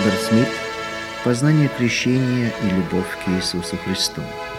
Альберт Смит. Познание крещения и любовь к Иисусу Христу.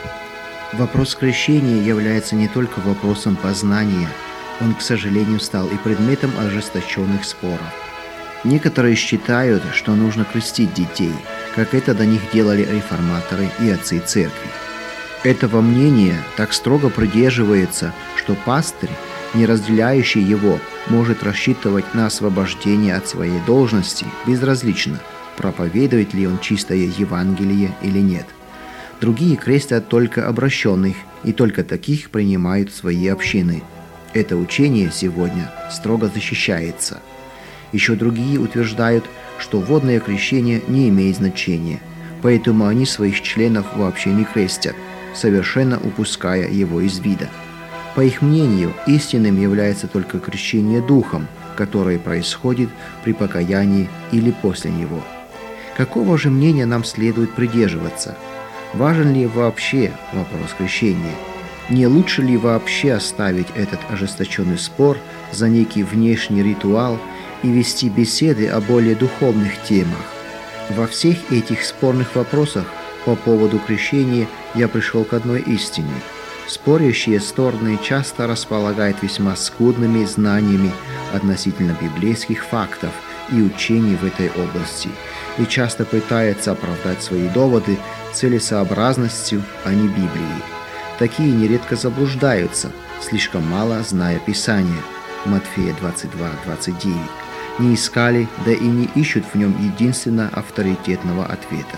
Вопрос крещения является не только вопросом познания, он, к сожалению, стал и предметом ожесточенных споров. Некоторые считают, что нужно крестить детей, как это до них делали реформаторы и отцы церкви. Этого мнения так строго придерживается, что пастырь, не разделяющий его, может рассчитывать на освобождение от своей должности безразлично, проповедует ли он чистое Евангелие или нет. Другие крестят только обращенных, и только таких принимают в свои общины. Это учение сегодня строго защищается. Еще другие утверждают, что водное крещение не имеет значения, поэтому они своих членов вообще не крестят, совершенно упуская его из вида. По их мнению, истинным является только крещение Духом, которое происходит при покаянии или после него. Какого же мнения нам следует придерживаться? Важен ли вообще вопрос крещения? Не лучше ли вообще оставить этот ожесточенный спор за некий внешний ритуал и вести беседы о более духовных темах? Во всех этих спорных вопросах по поводу крещения я пришел к одной истине. Спорящие стороны часто располагают весьма скудными знаниями относительно библейских фактов и учений в этой области и часто пытаются оправдать свои доводы целесообразностью, а не Библией. Такие нередко заблуждаются, слишком мало зная Писания. Матфея 22:29. Не искали, да и не ищут в нем единственно авторитетного ответа.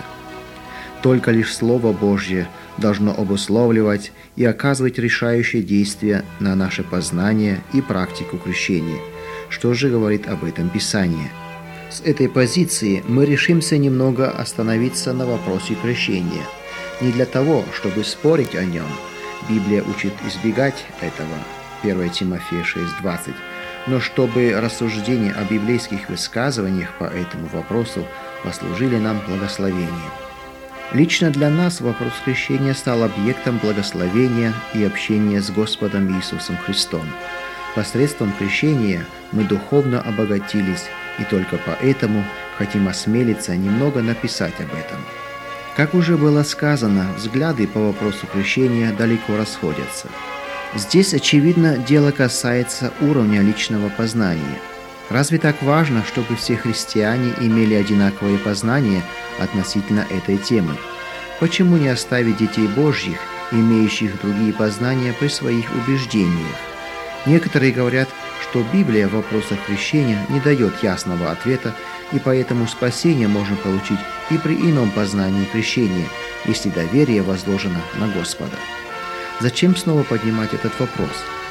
Только лишь Слово Божье должно обусловливать и оказывать решающее действие на наше познание и практику крещения. Что же говорит об этом Писание? С этой позиции мы решимся немного остановиться на вопросе крещения. Не для того, чтобы спорить о нем. Библия учит избегать этого. 1 Тимофея 6:20. Но чтобы рассуждения о библейских высказываниях по этому вопросу послужили нам благословением. Лично для нас вопрос крещения стал объектом благословения и общения с Господом Иисусом Христом. Посредством крещения мы духовно обогатились, и только поэтому хотим осмелиться немного написать об этом. Как уже было сказано, взгляды по вопросу крещения далеко расходятся. Здесь, очевидно, дело касается уровня личного познания. Разве так важно, чтобы все христиане имели одинаковое познание относительно этой темы? Почему не оставить детей Божьих, имеющих другие познания, при своих убеждениях? Некоторые говорят, что Библия в вопросах крещения не дает ясного ответа, и поэтому спасение можно получить и при ином познании крещения, если доверие возложено на Господа. Зачем снова поднимать этот вопрос?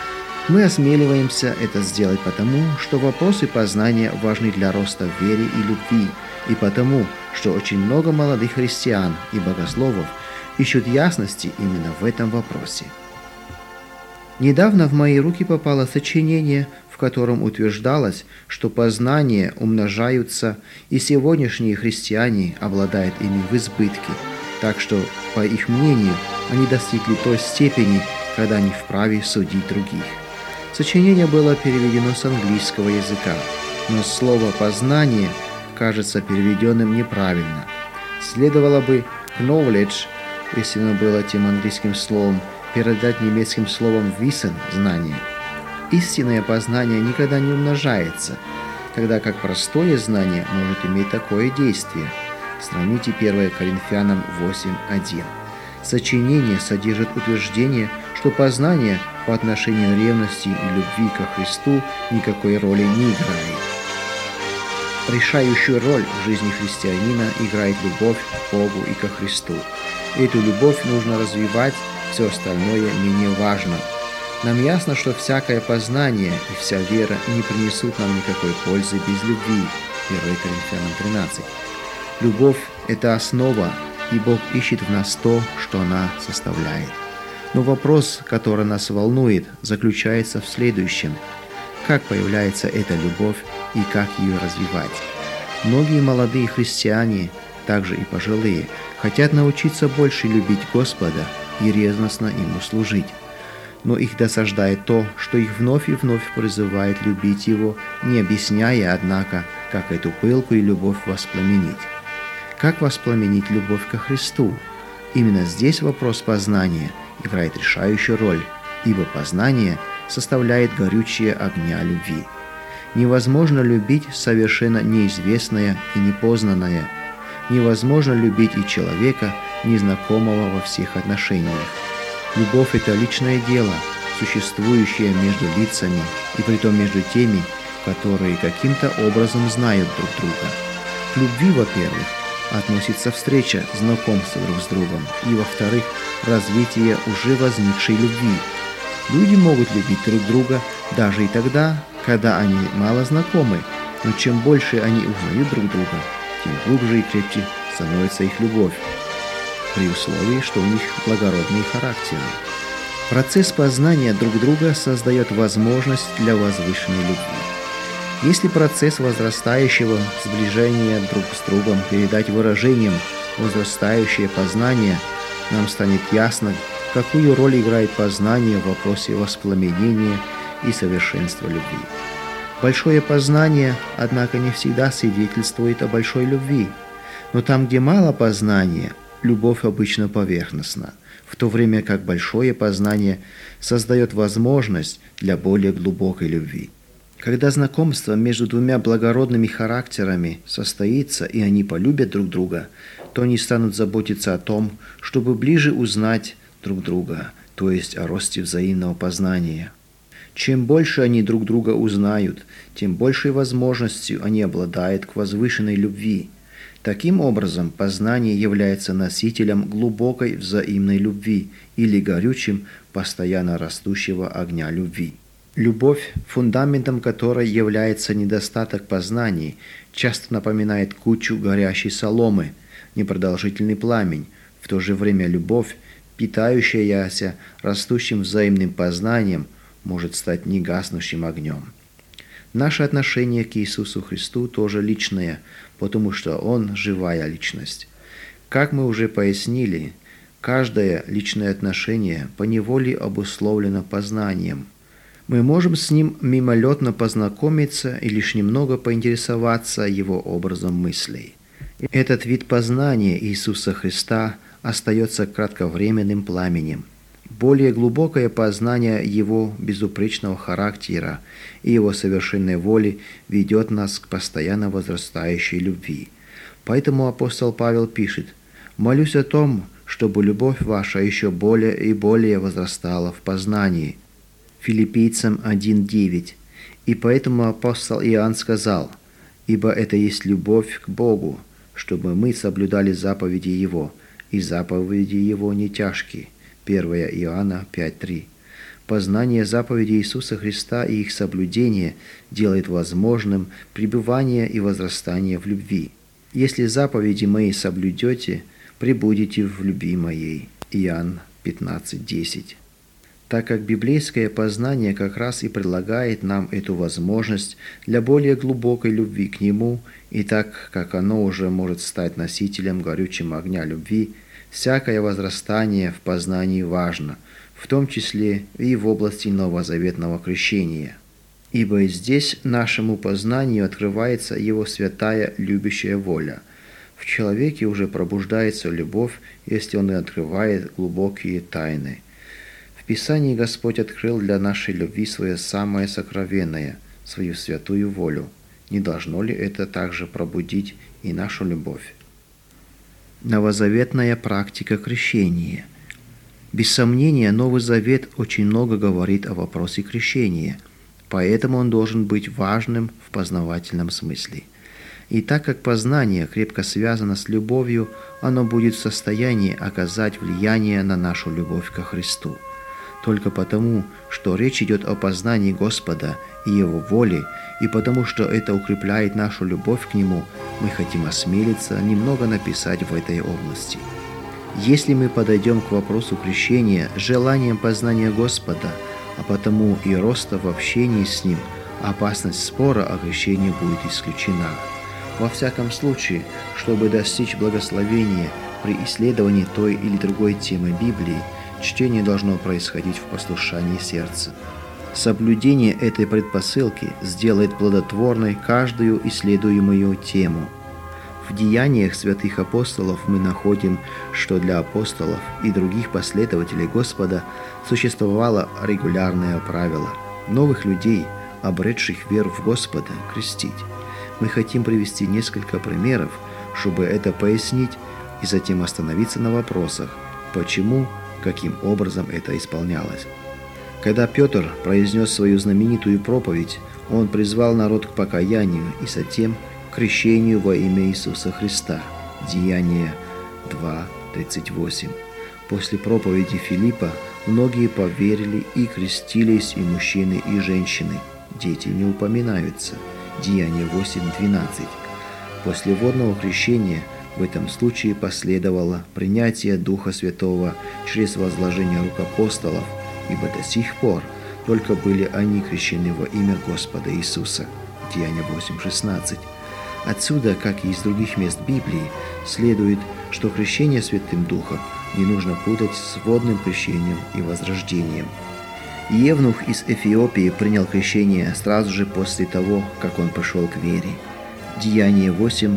Мы осмеливаемся это сделать потому, что вопросы познания важны для роста в вере и любви, и потому, что очень много молодых христиан и богословов ищут ясности именно в этом вопросе. Недавно в мои руки попало сочинение, в котором утверждалось, что познания умножаются, и сегодняшние христиане обладают ими в избытке, так что, по их мнению, они достигли той степени, когда они вправе судить других. Сочинение было переведено с английского языка, но слово «познание» кажется переведенным неправильно. Следовало бы «knowledge», если оно было тем английским словом, передать немецким словом «wissen» – «знание». Истинное познание никогда не умножается, тогда как простое знание может иметь такое действие. Сравните 1 Коринфянам 8:1. Сочинение содержит утверждение, что познание по отношению ревности и любви ко Христу никакой роли не играет. Решающую роль в жизни христианина играет любовь к Богу и ко Христу. Эту любовь нужно развивать, все остальное менее важно. Нам ясно, что всякое познание и вся вера не принесут нам никакой пользы без любви. 1 Коринфянам 13. Любовь – это основа, и Бог ищет в нас то, что она составляет. Но вопрос, который нас волнует, заключается в следующем. Как появляется эта любовь и как ее развивать? Многие молодые христиане, также и пожилые, хотят научиться больше любить Господа и ревностно Ему служить. Но их досаждает то, что их вновь и вновь призывает любить Его, не объясняя, однако, как эту пылкую любовь воспламенить. Как воспламенить любовь ко Христу? Именно здесь вопрос познания играет решающую роль, ибо познание составляет горючее огня любви. Невозможно любить совершенно неизвестное и непознанное. Невозможно любить и человека, незнакомого во всех отношениях. Любовь – это личное дело, существующее между лицами, и притом между теми, которые каким-то образом знают друг друга. К любви, во-первых, относится встреча, знакомство друг с другом, и, во-вторых, развитие уже возникшей любви. Люди могут любить друг друга даже и тогда, когда они мало знакомы, но чем больше они узнают друг друга, тем глубже и крепче становится их любовь, при условии, что у них благородные характеры. Процесс познания друг друга создает возможность для возвышенной любви. Если процесс возрастающего сближения друг с другом передать выражением возрастающее познание, нам станет ясно, какую роль играет познание в вопросе воспламенения и совершенства любви. Большое познание, однако, не всегда свидетельствует о большой любви. Но там, где мало познания, любовь обычно поверхностна, в то время как большое познание создает возможность для более глубокой любви. Когда знакомство между двумя благородными характерами состоится, и они полюбят друг друга, то они станут заботиться о том, чтобы ближе узнать друг друга, то есть о росте взаимного познания. Чем больше они друг друга узнают, тем большей возможностью они обладают к возвышенной любви. Таким образом, познание является носителем глубокой взаимной любви или горючим, постоянно растущего огня любви. Любовь, фундаментом которой является недостаток познаний, часто напоминает кучу горящей соломы, непродолжительный пламень. В то же время любовь, питающаяся растущим взаимным познанием, может стать негаснущим огнем. Наше отношение к Иисусу Христу тоже личное, потому что Он – живая личность. Как мы уже пояснили, каждое личное отношение поневоле обусловлено познанием. Мы можем с Ним мимолетно познакомиться и лишь немного поинтересоваться Его образом мыслей. Этот вид познания Иисуса Христа остается кратковременным пламенем. Более глубокое познание Его безупречного характера и Его совершенной воли ведет нас к постоянно возрастающей любви. Поэтому апостол Павел пишет: «Молюсь о том, чтобы любовь ваша еще более и более возрастала в познании». Филиппийцам 1:9. И поэтому апостол Иоанн сказал: «Ибо это есть любовь к Богу, чтобы мы соблюдали заповеди Его, и заповеди Его не тяжкие». 1 Иоанна 5:3. Познание заповедей Иисуса Христа и их соблюдение делает возможным пребывание и возрастание в любви. «Если заповеди мои соблюдете, пребудете в любви моей». Иоанн 15:10. Так как библейское познание как раз и предлагает нам эту возможность для более глубокой любви к Нему, и так как оно уже может стать носителем горючего огня любви, всякое возрастание в познании важно, в том числе и в области новозаветного крещения. Ибо и здесь нашему познанию открывается Его святая любящая воля. В человеке уже пробуждается любовь, если он и открывает глубокие тайны. В Писании Господь открыл для нашей любви свое самое сокровенное, свою святую волю. Не должно ли это также пробудить и нашу любовь? Новозаветная практика крещения. Без сомнения, Новый Завет очень много говорит о вопросе крещения, поэтому он должен быть важным в познавательном смысле. И так как познание крепко связано с любовью, оно будет в состоянии оказать влияние на нашу любовь ко Христу. Только потому, что речь идет о познании Господа и Его воли, и потому, что это укрепляет нашу любовь к Нему, мы хотим осмелиться немного написать в этой области. Если мы подойдем к вопросу крещения с желанием познания Господа, а потому и роста в общении с Ним, опасность спора о крещении будет исключена. Во всяком случае, чтобы достичь благословения при исследовании той или другой темы Библии, чтение должно происходить в послушании сердца. Соблюдение этой предпосылки сделает плодотворной каждую исследуемую тему. В деяниях святых апостолов мы находим, что для апостолов и других последователей Господа существовало регулярное правило – новых людей, обретших веру в Господа, крестить. Мы хотим привести несколько примеров, чтобы это пояснить, и затем остановиться на вопросах, почему, каким образом это исполнялось. Когда Петр произнес свою знаменитую проповедь, он призвал народ к покаянию и затем к крещению во имя Иисуса Христа. Деяния 2:38. После проповеди Филиппа многие поверили и крестились, и мужчины, и женщины. Дети не упоминаются. Деяния 8:12. После водного крещения в этом случае последовало принятие Духа Святого через возложение рук апостолов, ибо до сих пор только были они крещены во имя Господа Иисуса. Деяния 8:16. Отсюда, как и из других мест Библии, следует, что крещение Святым Духом не нужно путать с водным крещением и возрождением. Евнух из Эфиопии принял крещение сразу же после того, как он пришел к вере. Деяние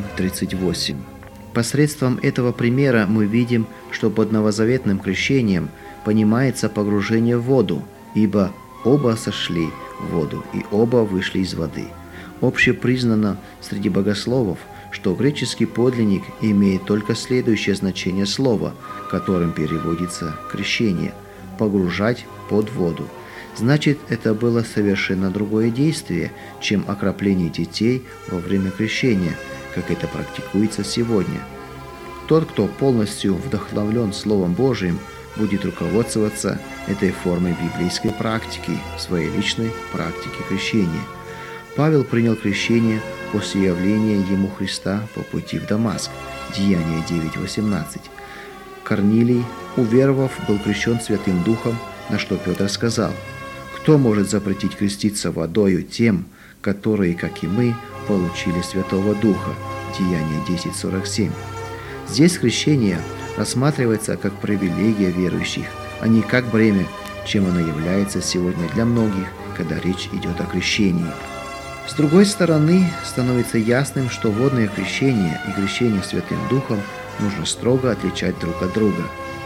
8:38. Посредством этого примера мы видим, что под новозаветным крещением понимается погружение в воду, ибо оба сошли в воду и оба вышли из воды. Общепризнано среди богословов, что греческий подлинник имеет только следующее значение слова, которым переводится крещение – погружать под воду. Значит, это было совершенно другое действие, чем окропление детей во время крещения, как это практикуется сегодня. Тот, кто полностью вдохновлен Словом Божиим, будет руководствоваться этой формой библейской практики в своей личной практике крещения. Павел принял крещение после явления ему Христа по пути в Дамаск. Деяния 9:18. Корнилий, уверовав, был крещен Святым Духом, на что Петр сказал: «Кто может запретить креститься водою тем, которые, как и мы, получили Святого Духа?» Деяния 10:47. Здесь крещение рассматривается как привилегия верующих, а не как бремя, чем оно является сегодня для многих, когда речь идет о крещении. С другой стороны, становится ясным, что водное крещение и крещение Святым Духом нужно строго отличать друг от друга.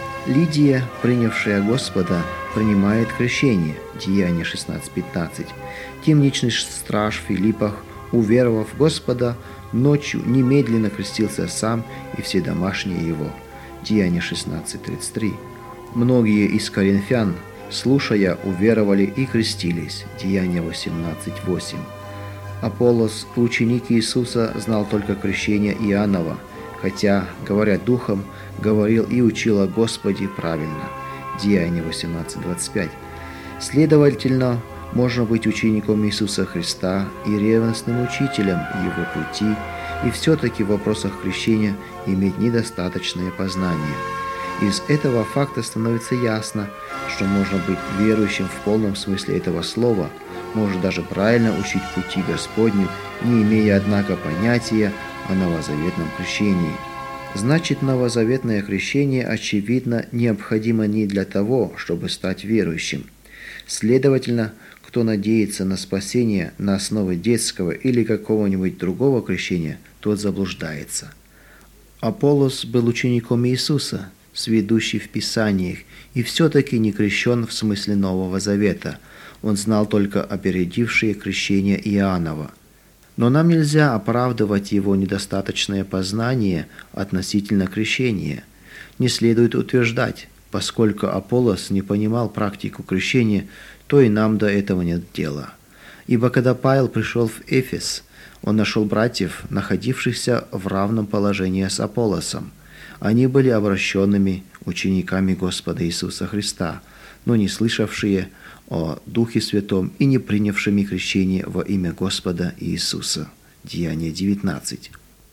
Лидия, принявшая Господа, принимает крещение. Деяния 16:15. Темничный страж Филиппах, уверовав в Господа, ночью немедленно крестился сам и все домашние его. Деяния 16:33. Многие из коринфян, слушая, уверовали и крестились. Деяния 18:8. Аполлос, ученик Иисуса, знал только крещение Иоаннова, хотя, говоря духом, говорил и учил о Господе правильно. Деяния 18:25. Следовательно, можно быть учеником Иисуса Христа и ревностным учителем Его пути, и все-таки в вопросах крещения иметь недостаточное познание. Из этого факта становится ясно, что можно быть верующим в полном смысле этого слова, может даже правильно учить пути Господню, не имея, однако, понятия о новозаветном крещении. Значит, новозаветное крещение, очевидно, необходимо не для того, чтобы стать верующим. Следовательно, кто надеется на спасение на основе детского или какого-нибудь другого крещения, тот заблуждается. Аполлос был учеником Иисуса, сведущий в Писаниях, и все-таки не крещен в смысле Нового Завета. Он знал только опередившее крещение Иоаннова. Но нам нельзя оправдывать его недостаточное познание относительно крещения. Не следует утверждать, поскольку Аполлос не понимал практику крещения, то и нам до этого нет дела. Ибо когда Павел пришел в Эфес, он нашел братьев, находившихся в равном положении с Аполлосом. Они были обращенными учениками Господа Иисуса Христа, но не слышавшие о Духе Святом и не принявшими крещение во имя Господа Иисуса. Деяния 19.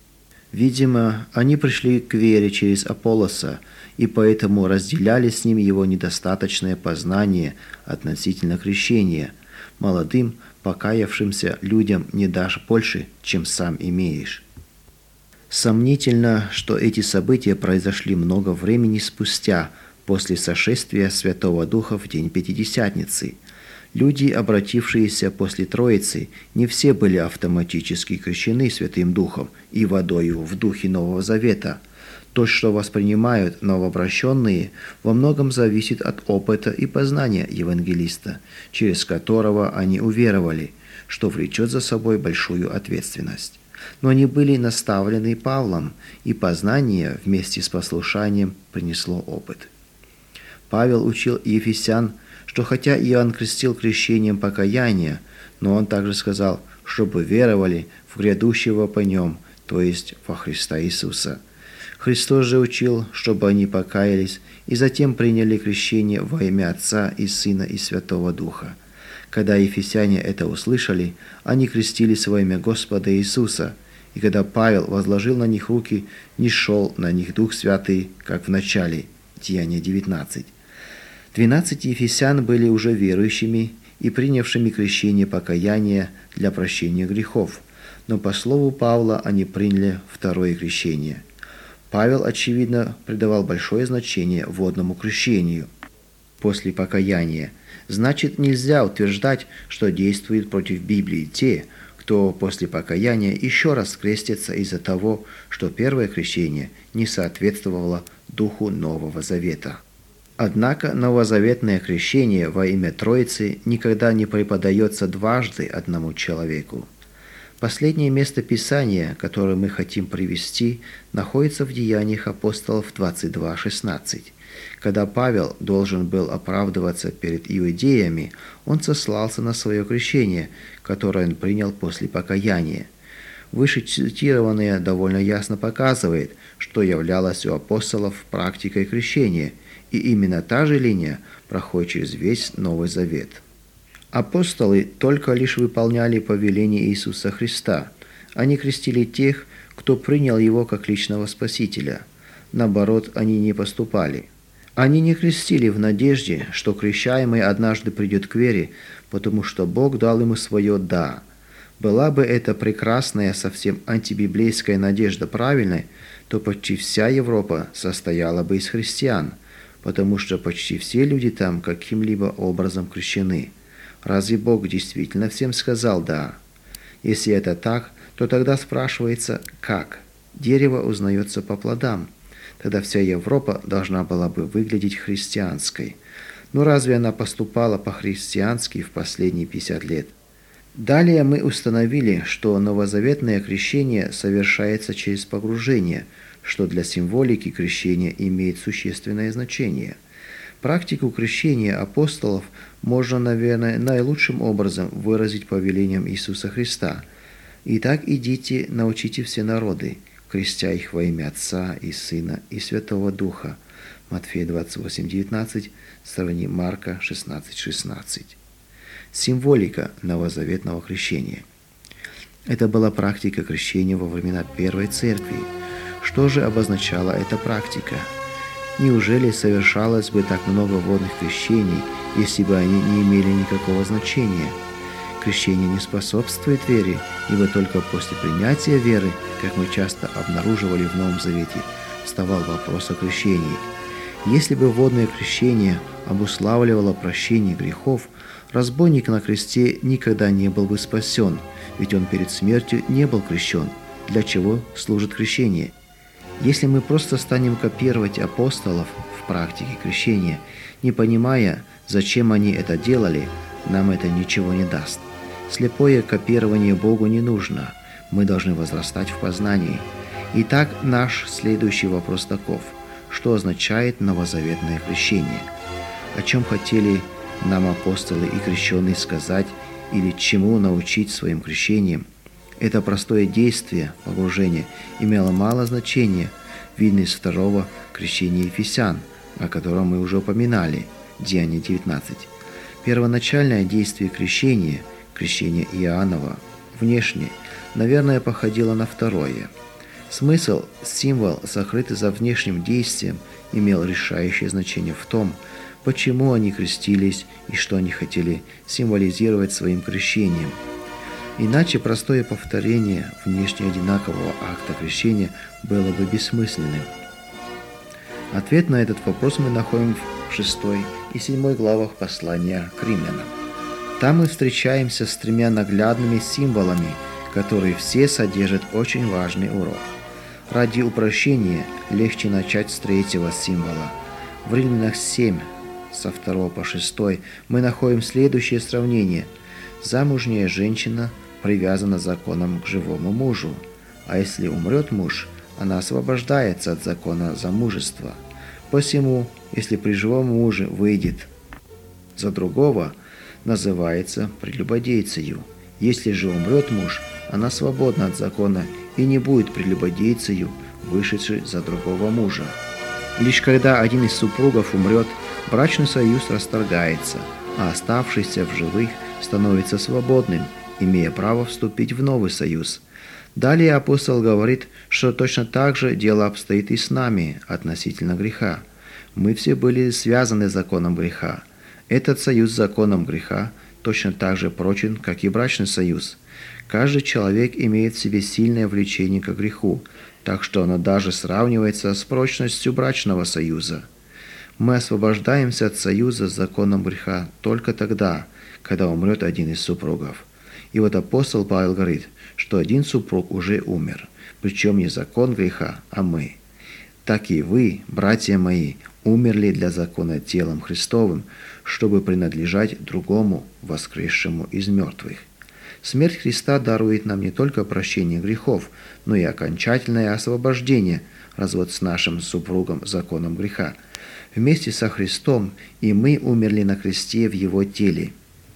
Видимо, они пришли к вере через Аполлоса, и поэтому разделяли с ним его недостаточное познание относительно крещения. Молодым, покаявшимся людям не дашь больше, чем сам имеешь. Сомнительно, что эти события произошли много времени спустя, после сошествия Святого Духа в день Пятидесятницы. Люди, обратившиеся после Троицы, не все были автоматически крещены Святым Духом и водою в Духе Нового Завета. То, что воспринимают новообращенные, во многом зависит от опыта и познания евангелиста, через которого они уверовали, что влечет за собой большую ответственность. Но они были наставлены Павлом, и познание вместе с послушанием принесло опыт. Павел учил ефесян, что хотя Иоанн крестил крещением покаяния, но он также сказал, чтобы веровали в грядущего по нем, то есть во Христа Иисуса. Христос же учил, чтобы они покаялись и затем приняли крещение во имя Отца и Сына и Святого Духа. Когда ефесяне это услышали, они крестились во имя Господа Иисуса, и когда Павел возложил на них руки, не шел на них Дух Святый, как в начале. Деяния 19. 12 ефесян были уже верующими и принявшими крещение покаяния для прощения грехов, но по слову Павла они приняли второе крещение. Павел, очевидно, придавал большое значение водному крещению после покаяния. Значит, нельзя утверждать, что действуют против Библии те, кто после покаяния еще раз крестится из-за того, что первое крещение не соответствовало Духу Нового Завета. Однако новозаветное крещение во имя Троицы никогда не преподается дважды одному человеку. Последнее место Писания, которое мы хотим привести, находится в Деяниях апостолов 22:16. Когда Павел должен был оправдываться перед иудеями, он сослался на свое крещение, которое он принял после покаяния. Вышецитированное довольно ясно показывает, что являлось у апостолов практикой крещения, и именно та же линия проходит через весь Новый Завет. Апостолы только лишь выполняли повеление Иисуса Христа. Они крестили тех, кто принял Его как личного Спасителя. Наоборот, они не поступали. Они не крестили в надежде, что крещаемый однажды придет к вере, потому что Бог дал ему свое «да». Была бы эта прекрасная, совсем антибиблейская надежда правильной, то почти вся Европа состояла бы из христиан, потому что почти все люди там каким-либо образом крещены. Разве Бог действительно всем сказал «да»? Если это так, то тогда спрашивается «как?». Дерево узнается по плодам. Тогда вся Европа должна была бы выглядеть христианской. Но разве она поступала по-христиански в последние 50 лет? Далее мы установили, что новозаветное крещение совершается через погружение, что для символики крещения имеет существенное значение. Практику крещения апостолов можно, наверное, наилучшим образом выразить повелением Иисуса Христа. «Итак, идите, научите все народы, крестя их во имя Отца и Сына и Святого Духа». Матфея 28:19, сравни Марка 16:16. Символика новозаветного крещения. Это была практика крещения во времена Первой Церкви. Что же обозначала эта практика? Неужели совершалось бы так много водных крещений, если бы они не имели никакого значения? Крещение не способствует вере, ибо только после принятия веры, как мы часто обнаруживали в Новом Завете, вставал вопрос о крещении. Если бы водное крещение обуславливало прощение грехов, разбойник на кресте никогда не был бы спасен, ведь он перед смертью не был крещен. Для чего служит крещение? Если мы просто станем копировать апостолов в практике крещения, не понимая, зачем они это делали, нам это ничего не даст. Слепое копирование Богу не нужно. Мы должны возрастать в познании. Итак, наш следующий вопрос таков. Что означает новозаветное крещение? О чем хотели нам апостолы и крещенные сказать или чему научить своим крещением? Это простое действие, погружение, имело мало значения, видно из второго крещения ефесян, о котором мы уже упоминали, Деяния 19. Первоначальное действие крещения, крещение Иоаннова, внешне, наверное, походило на второе. Смысл, символ, сокрытый за внешним действием, имел решающее значение в том, почему они крестились и что они хотели символизировать своим крещением. Иначе простое повторение внешне одинакового акта крещения было бы бессмысленным. Ответ на этот вопрос мы находим в 6 и 7 главах послания к римлянам. Там мы встречаемся с тремя наглядными символами, которые все содержат очень важный урок. Ради упрощения легче начать с третьего символа. В Римлянах 7, со 2 по 6 мы находим следующее сравнение. Замужняя женщина привязана законом к живому мужу, а если умрет муж, она освобождается от закона замужества. Посему, если при живом муже выйдет за другого, называется прелюбодейцею. Если же умрет муж, она свободна от закона и не будет прелюбодейцею, вышедшей за другого мужа. Лишь когда один из супругов умрет, брачный союз расторгается, а оставшийся в живых становится свободным, имея право вступить в новый союз. Далее апостол говорит, что точно так же дело обстоит и с нами относительно греха. Мы все были связаны законом греха. Этот союз с законом греха точно так же прочен, как и брачный союз. Каждый человек имеет в себе сильное влечение к греху, так что оно даже сравнивается с прочностью брачного союза. Мы освобождаемся от союза с законом греха только тогда, когда умрет один из супругов. И вот апостол Павел говорит, что один супруг уже умер, причем не закон греха, а мы. Так и вы, братья мои, умерли для закона телом Христовым, чтобы принадлежать другому, воскресшему из мертвых. Смерть Христа дарует нам не только прощение грехов, но и окончательное освобождение, развод с нашим супругом законом греха. Вместе со Христом и мы умерли на кресте в Его теле.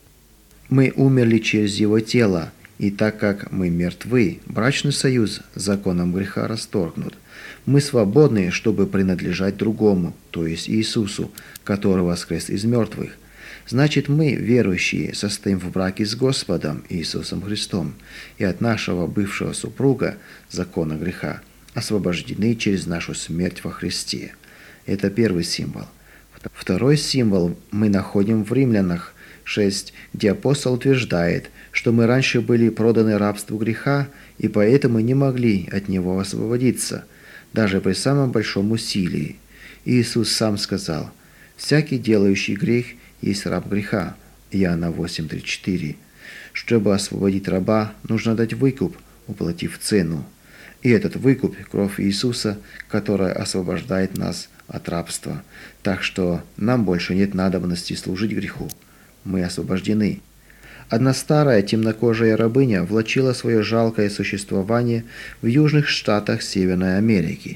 Мы умерли через Его тело, и так как мы мертвы, брачный союз с законом греха расторгнут. Мы свободны, чтобы принадлежать другому, то есть Иисусу, который воскрес из мертвых. Значит, мы, верующие, состоим в браке с Господом Иисусом Христом, и от нашего бывшего супруга, закона греха, освобождены через нашу смерть во Христе. Это первый символ. Второй символ мы находим в Римлянах 6, где апостол утверждает, что мы раньше были проданы рабству греха, и поэтому не могли от него освободиться, даже при самом большом усилии. Иисус сам сказал: «Всякий, делающий грех, есть раб греха». Иоанна 8:34. Чтобы освободить раба, нужно дать выкуп, уплатив цену. И этот выкуп – кровь Иисуса, которая освобождает нас от рабства. Так что нам больше нет надобности служить греху. Мы освобождены. Одна старая темнокожая рабыня влачила свое жалкое существование в южных штатах Северной Америки.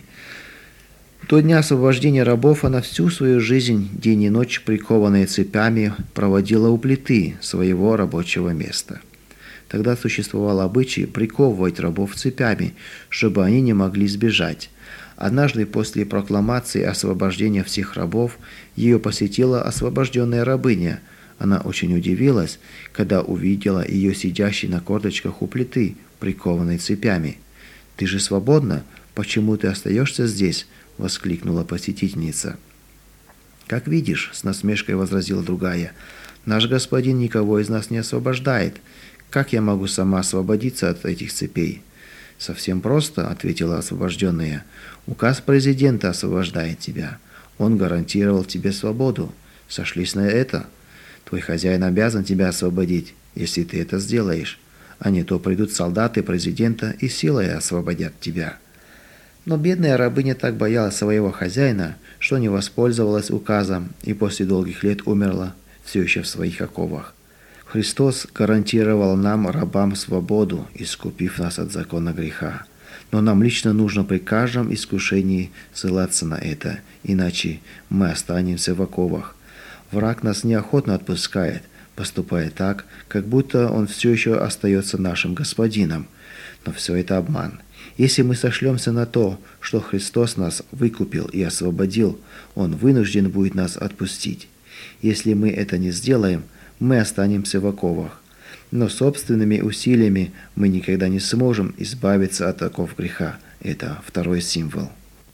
До дня освобождения рабов она всю свою жизнь, день и ночь, прикованная цепями, проводила у плиты своего рабочего места. Тогда существовал обычай приковывать рабов цепями, чтобы они не могли сбежать. Однажды после прокламации освобождения всех рабов ее посетила освобожденная рабыня. Она очень удивилась, когда увидела ее сидящей на корточках у плиты, прикованной цепями. «Ты же свободна? Почему ты остаешься здесь?» – воскликнула посетительница. «Как видишь», – с насмешкой возразила другая, – «наш господин никого из нас не освобождает. Как я могу сама освободиться от этих цепей?» «Совсем просто», – ответила освобожденная. «Указ президента освобождает тебя. Он гарантировал тебе свободу. Сошлись на это. Твой хозяин обязан тебя освободить, если ты это сделаешь. А не то придут солдаты президента и силой освободят тебя». Но бедная рабыня так боялась своего хозяина, что не воспользовалась указом и после долгих лет умерла, все еще в своих оковах. Христос гарантировал нам, рабам, свободу, искупив нас от закона греха. Но нам лично нужно при каждом искушении ссылаться на это, иначе мы останемся в оковах. Враг нас неохотно отпускает, поступая так, как будто он все еще остается нашим господином. Но все это обман. Если мы сошлемся на то, что Христос нас выкупил и освободил, Он вынужден будет нас отпустить. Если мы это не сделаем, мы останемся в оковах. Но собственными усилиями мы никогда не сможем избавиться от оков греха. Это второй символ.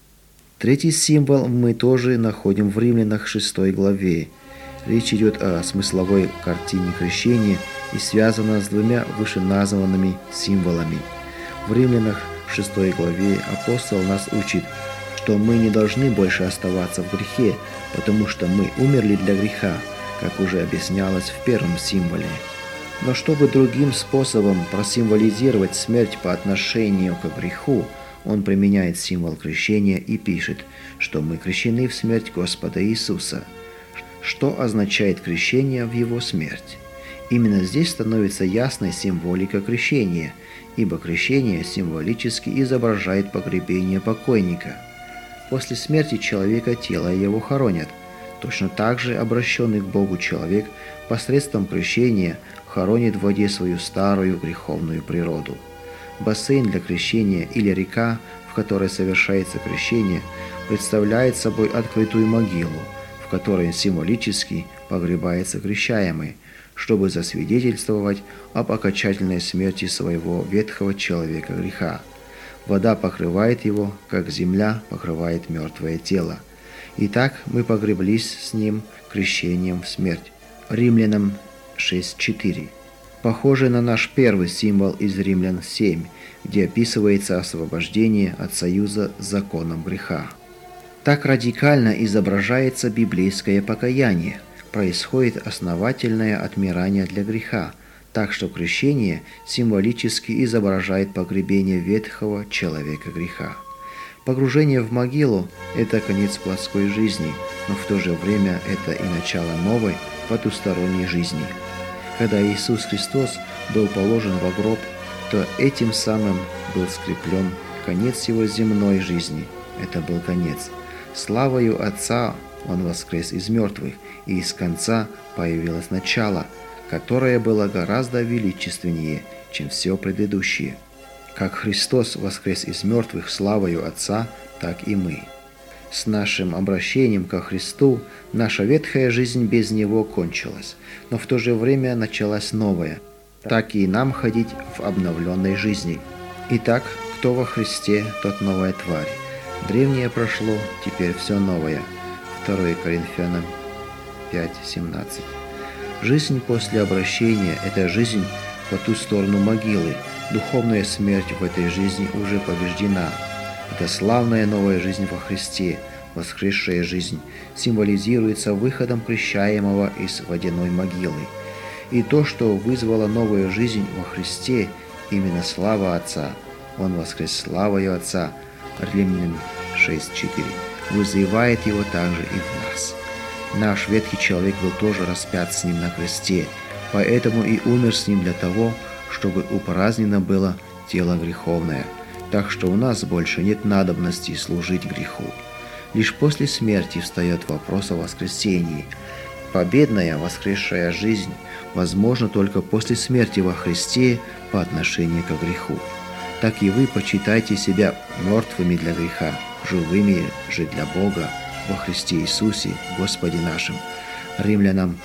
Третий символ мы тоже находим в Римлянах 6 главе. Речь идет о смысловой картине крещения и связана с двумя вышеназванными символами. В Римлянах 6 главе апостол нас учит, что мы не должны больше оставаться в грехе, потому что мы умерли для греха, как уже объяснялось в первом символе. Но чтобы другим способом просимволизировать смерть по отношению к греху, он применяет символ крещения и пишет, что мы крещены в смерть Господа Иисуса. Что означает крещение в Его смерть? Именно здесь становится ясной символика крещения, ибо крещение символически изображает погребение покойника. После смерти человека тело его хоронят. Точно так же обращенный к Богу человек посредством крещения хоронит в воде свою старую греховную природу. Бассейн для крещения или река, в которой совершается крещение, представляет собой открытую могилу, в которой символически погребается крещаемый, чтобы засвидетельствовать об окончательной смерти своего ветхого человека греха. Вода покрывает его, как земля покрывает мертвое тело. Итак, мы погреблись с ним крещением в смерть. Римлянам 6:4. Похоже на наш первый символ из Римлян 7, где описывается освобождение от союза с законом греха. Так радикально изображается библейское покаяние. Происходит основательное отмирание для греха, так что крещение символически изображает погребение ветхого человека греха. Погружение в могилу – это конец плотской жизни, но в то же время это и начало новой, потусторонней жизни. Когда Иисус Христос был положен во гроб, то этим самым был скреплен конец его земной жизни. Это был конец. Славою Отца Он воскрес из мертвых, и из конца появилось начало, которое было гораздо величественнее, чем все предыдущее. Как Христос воскрес из мертвых славою Отца, так и мы. С нашим обращением ко Христу наша ветхая жизнь без Него кончилась, но в то же время началась новая. Так и нам ходить в обновленной жизни. Итак, кто во Христе, тот новая тварь. Древнее прошло, теперь все новое. 2 Коринфянам 5:17. Жизнь после обращения – это жизнь по ту сторону могилы. Духовная смерть в этой жизни уже побеждена. Эта славная новая жизнь во Христе, воскресшая жизнь, символизируется выходом крещаемого из водяной могилы. И то, что вызвало новую жизнь во Христе, именно слава Отца. Он воскрес славою Отца, Римлянам 6:4, вызывает его также и в нас. Наш ветхий человек был тоже распят с ним на кресте, поэтому и умер с ним для того, чтобы упразднено было тело греховное. Так что у нас больше нет надобности служить греху. Лишь после смерти встает вопрос о воскресении. Победная воскресшая жизнь возможна только после смерти во Христе по отношению к греху. Так и вы почитайте себя мертвыми для греха, живыми же для Бога во Христе Иисусе, Господе нашим. Римлянам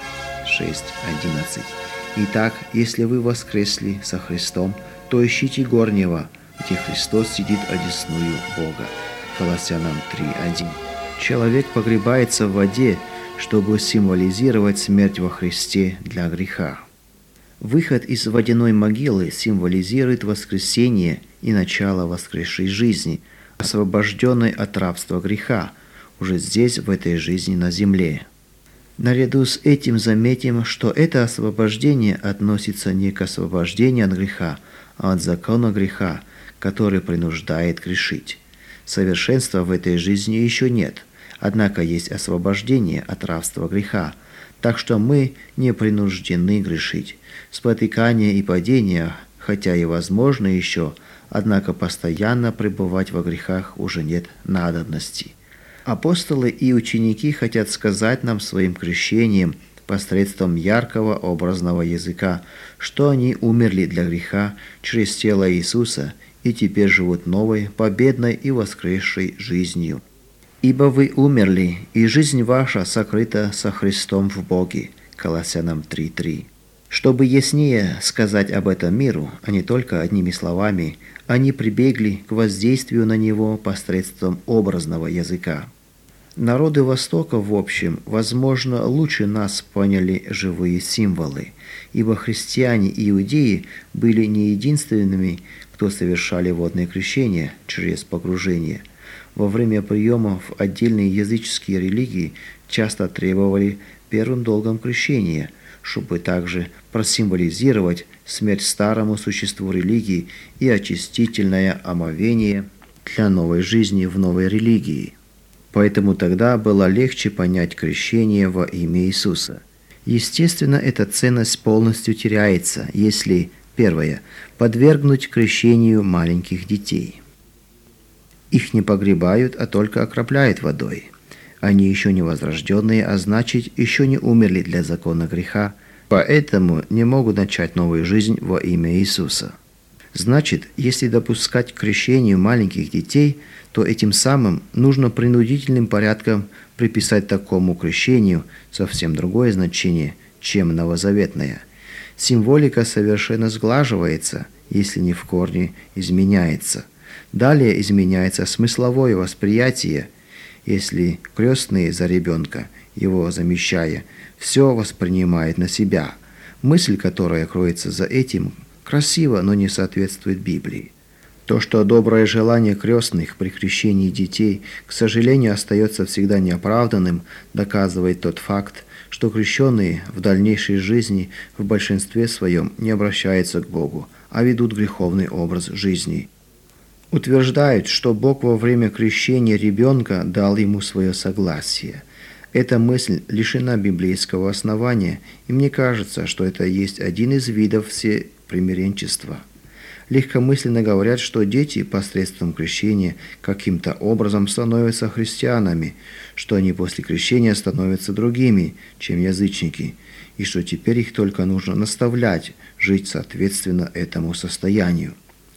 6:11. Итак, если вы воскресли со Христом, то ищите горнего, где Христос сидит одесную Бога. Колоссянам 3:1. Человек погребается в воде, чтобы символизировать смерть во Христе для греха. Выход из водяной могилы символизирует воскресение и начало воскресшей жизни, освобожденной от рабства греха, уже здесь, в этой жизни на земле. Наряду с этим заметим, что это освобождение относится не к освобождению от греха, а от закона греха, который принуждает грешить. Совершенства в этой жизни еще нет, однако есть освобождение от рабства греха, так что мы не принуждены грешить. Спотыкание и падение, хотя и возможно еще, однако постоянно пребывать во грехах уже нет надобности. Апостолы и ученики хотят сказать нам своим крещением посредством яркого образного языка, что они умерли для греха через тело Иисуса и теперь живут новой, победной и воскресшей жизнью. «Ибо вы умерли, и жизнь ваша сокрыта со Христом в Боге». Колоссянам 3:3. Чтобы яснее сказать об этом миру, а не только одними словами, они прибегли к воздействию на него посредством образного языка. Народы Востока, в общем, возможно, лучше нас поняли живые символы, ибо христиане и иудеи были не единственными, кто совершали водное крещение через погружение. Во время приема в отдельные языческие религии часто требовали первым долгом крещения, чтобы также просимволизировать смерть старому существу религии и очистительное омовение для новой жизни в новой религии. Поэтому тогда было легче понять крещение во имя Иисуса. Естественно, эта ценность полностью теряется, если, первое, подвергнуть крещению маленьких детей. Их не погребают, а только окропляют водой. Они еще не возрожденные, а значит, еще не умерли для закона греха, поэтому не могут начать новую жизнь во имя Иисуса. Значит, если допускать к крещению маленьких детей, то этим самым нужно принудительным порядком приписать такому крещению совсем другое значение, чем новозаветное. Символика совершенно сглаживается, если не в корне изменяется. Далее изменяется смысловое восприятие, если крестный за ребенка, его замещая, все воспринимает на себя. Мысль, которая кроется за этим, красива, но не соответствует Библии. То, что доброе желание крестных при крещении детей, к сожалению, остается всегда неоправданным, доказывает тот факт, что крещенные в дальнейшей жизни в большинстве своем не обращаются к Богу, а ведут греховный образ жизни. Утверждают, что Бог во время крещения ребенка дал ему свое согласие. Эта мысль лишена библейского основания, и мне кажется, что это есть один из видов всепримиренчества. Легкомысленно говорят, что дети посредством крещения каким-то образом становятся христианами, что они после крещения становятся другими, чем язычники, и что теперь их только нужно наставлять, жить соответственно этому состоянию.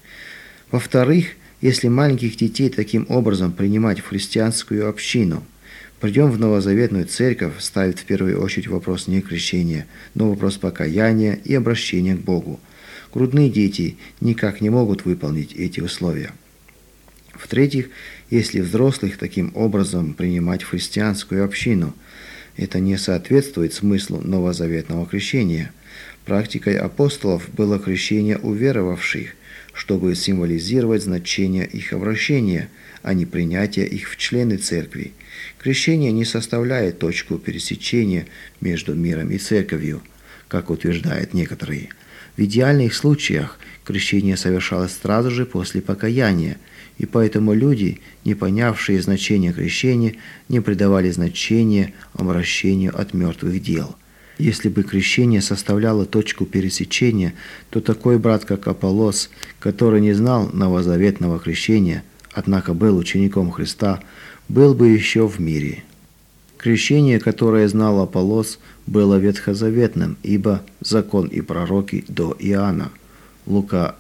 Во-вторых, если маленьких детей таким образом принимать в христианскую общину, придем в новозаветную церковь, ставит в первую очередь вопрос не крещения, но вопрос покаяния и обращения к Богу. Грудные дети никак не могут выполнить эти условия. В-третьих, если взрослых таким образом принимать в христианскую общину, это не соответствует смыслу новозаветного крещения. Практикой апостолов было крещение уверовавших, чтобы символизировать значение их обращения, а не принятие их в члены церкви. Крещение не составляет точку пересечения между миром и церковью, как утверждают некоторые. В идеальных случаях крещение совершалось сразу же после покаяния, и поэтому люди, не понявшие значения крещения, не придавали значения обращению от мертвых дел. Если бы крещение составляло точку пересечения, то такой брат, как Аполлос, который не знал новозаветного крещения, однако был учеником Христа, был бы еще в мире. Крещение, которое знал Аполлос, было ветхозаветным, ибо закон и пророки до Иоанна. Лука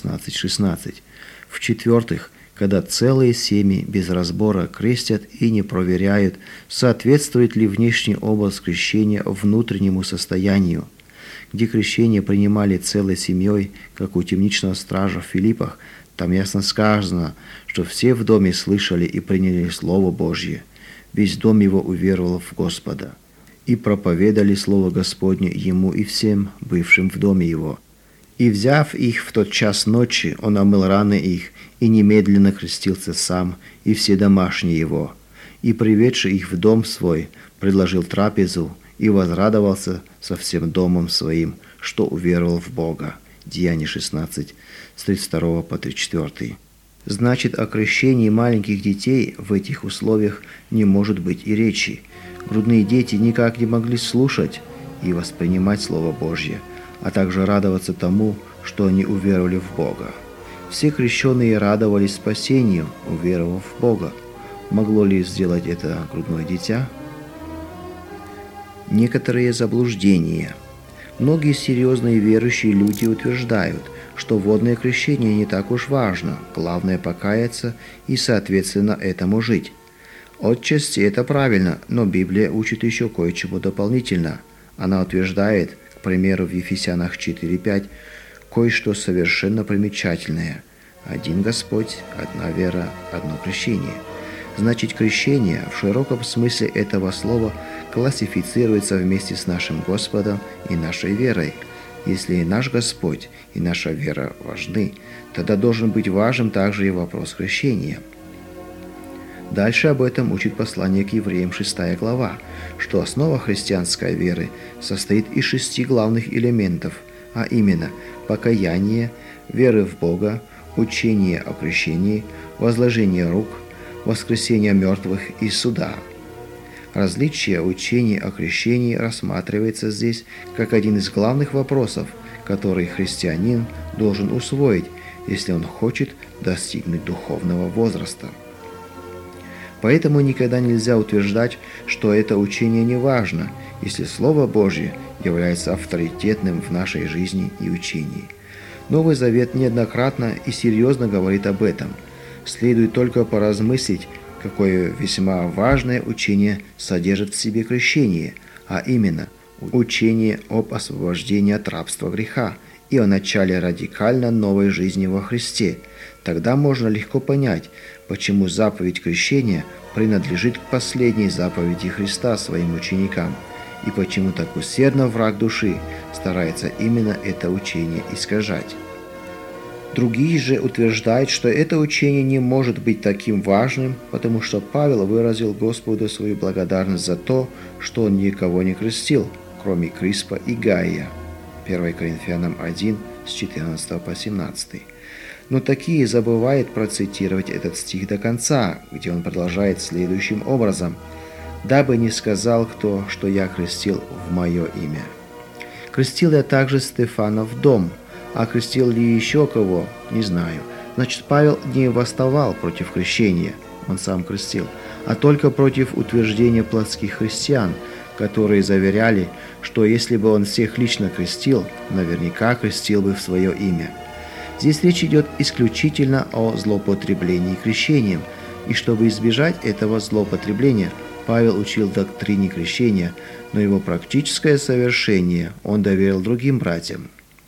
16:16. В-четвертых, когда целые семьи без разбора крестят и не проверяют, соответствует ли внешний образ крещения внутреннему состоянию. Где крещение принимали целой семьей, как у темничного стража в Филиппах, там ясно сказано, что все в доме слышали и приняли Слово Божье. Весь дом его уверовал в Господа. И проповедали Слово Господне ему и всем, бывшим в доме его. И, взяв их в тот час ночи, он омыл раны их, и немедленно крестился сам, и все домашние его. И, приведши их в дом свой, предложил трапезу, и возрадовался со всем домом своим, что уверовал в Бога. Деяния 16, с 32 по 34. Значит, о крещении маленьких детей в этих условиях не может быть и речи. Грудные дети никак не могли слушать и воспринимать Слово Божье, а также радоваться тому, что они уверовали в Бога. Все крещенные радовались спасению, уверовав в Бога. Могло ли сделать это грудное дитя? Некоторые заблуждения. Многие серьезные верующие люди утверждают, что водное крещение не так уж важно, главное покаяться и, соответственно, этому жить. Отчасти это правильно, но Библия учит еще кое-чему дополнительно. Она утверждает, к примеру, в Ефесянах 4:5, кое-что совершенно примечательное. Один Господь, одна вера, одно крещение. Значит, крещение в широком смысле этого слова классифицируется вместе с нашим Господом и нашей верой. Если и наш Господь, и наша вера важны, тогда должен быть важен также и вопрос крещения. Дальше об этом учит послание к евреям 6 глава, что основа христианской веры состоит из 6 главных элементов, а именно покаяние, веры в Бога, учение о крещении, возложение рук, воскресение мертвых и суда. Различие учения о крещении рассматривается здесь как один из главных вопросов, который христианин должен усвоить, если он хочет достигнуть духовного возраста. Поэтому никогда нельзя утверждать, что это учение не важно, если Слово Божье является авторитетным в нашей жизни и учении. Новый Завет неоднократно и серьезно говорит об этом. Следует только поразмыслить, какое весьма важное учение содержит в себе крещение, а именно учение об освобождении от рабства греха и о начале радикально новой жизни во Христе. Тогда можно легко понять, почему заповедь крещения принадлежит к последней заповеди Христа своим ученикам, и почему так усердно враг души старается именно это учение искажать. Другие же утверждают, что это учение не может быть таким важным, потому что Павел выразил Господу свою благодарность за то, что он никого не крестил, кроме Криспа и Гая. 1 Коринфянам 1, с 14 по 17. Но такие забывают процитировать этот стих до конца, где он продолжает следующим образом: «Дабы не сказал кто, что я крестил в мое имя». Крестил я также Стефана в дом, а крестил ли еще кого, не знаю. Значит, Павел не восставал против крещения, он сам крестил, а только против утверждения плотских христиан, которые заверяли, что если бы он всех лично крестил, наверняка крестил бы в свое имя. Здесь речь идет исключительно о злоупотреблении крещением, и чтобы избежать этого злоупотребления, Павел учил доктрине крещения, но его практическое совершение он доверил другим братьям.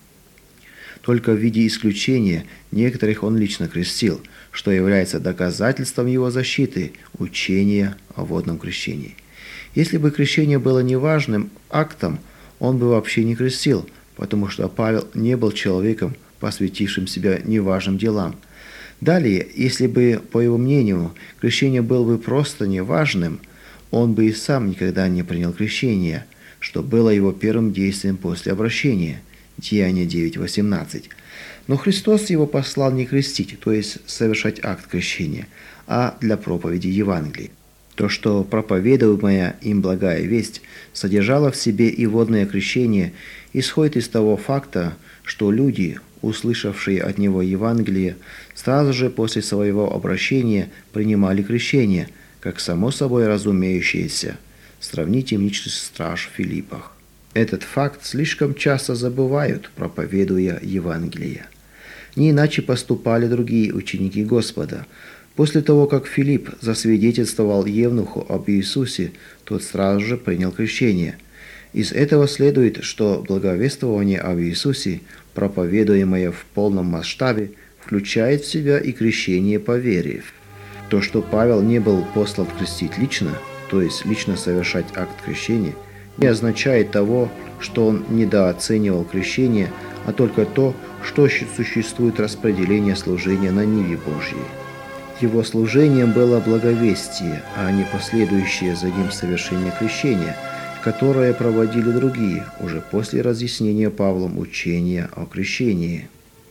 Только в виде исключения некоторых он лично крестил, что является доказательством его защиты учения о водном крещении. Если бы крещение было неважным актом, он бы вообще не крестил, потому что Павел не был человеком, посвятившим себя неважным делам. Далее, если бы, по его мнению, крещение было бы просто неважным, он бы и сам никогда не принял крещение, что было его первым действием после обращения. Деяния 9:18. Но Христос его послал не крестить, то есть совершать акт крещения, а для проповеди Евангелия. То, что проповедуемая им благая весть содержала в себе и водное крещение, исходит из того факта, что люди, услышавшие от него Евангелие, сразу же после своего обращения принимали крещение, как само собой разумеющееся. Сравните мничный страж в Филиппах. Этот факт слишком часто забывают, проповедуя Евангелие. Не иначе поступали другие ученики Господа. После того, как Филипп засвидетельствовал евнуху об Иисусе, тот сразу же принял крещение. Из этого следует, что благовествование об Иисусе, проповедуемое в полном масштабе, включает в себя и крещение по вере. То, что Павел не был послан крестить лично, то есть лично совершать акт крещения, не означает того, что он недооценивал крещение, а только то, что существует распределение служения на ниве Божьей. Его служением было благовестие, а не последующее за ним совершение крещения, которое проводили другие, уже после разъяснения Павлом учения о крещении.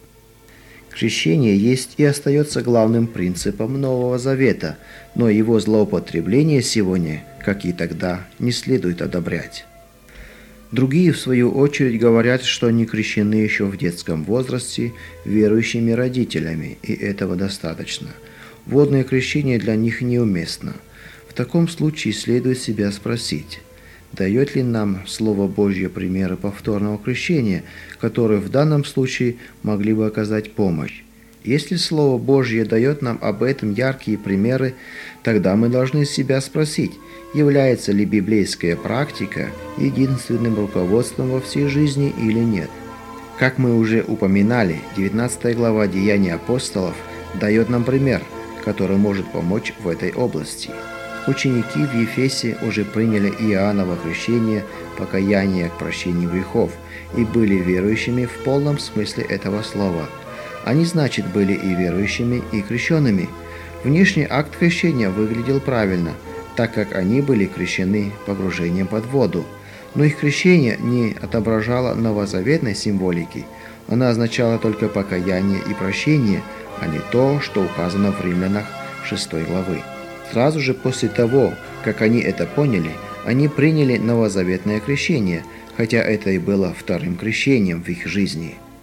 Крещение есть и остается главным принципом Нового Завета, но его злоупотребление сегодня, как и тогда, не следует одобрять. Другие, в свою очередь, говорят, что они крещены еще в детском возрасте верующими родителями, и этого достаточно. Водное крещение для них неуместно. В таком случае следует себя спросить, дает ли нам Слово Божье примеры повторного крещения, которые в данном случае могли бы оказать помощь. Если Слово Божье дает нам об этом яркие примеры, тогда мы должны себя спросить, является ли библейская практика единственным руководством во всей жизни или нет. Как мы уже упоминали, 19 глава Деяний апостолов дает нам пример, который может помочь в этой области. Ученики в Ефесе уже приняли Иоанново крещение, покаяние к прощению грехов, и были верующими в полном смысле этого слова. Они, значит, были и верующими, и крещенными. Внешний акт крещения выглядел правильно, так как они были крещены погружением под воду. Но их крещение не отображало новозаветной символики. Оно означало только покаяние и прощение, а не то, что указано в Римлянах 6 главы. Сразу же после того, как они это поняли, они приняли новозаветное крещение, хотя это и было вторым крещением в их жизни.